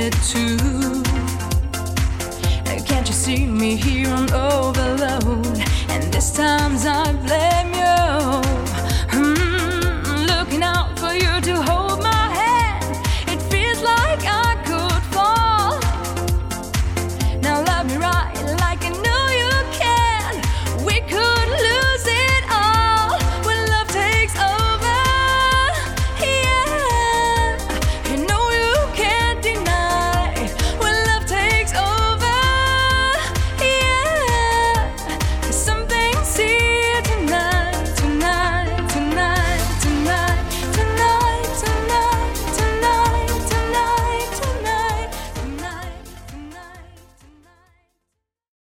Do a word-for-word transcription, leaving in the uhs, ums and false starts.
it too. Can't you see me here on overload? And this time's I blame.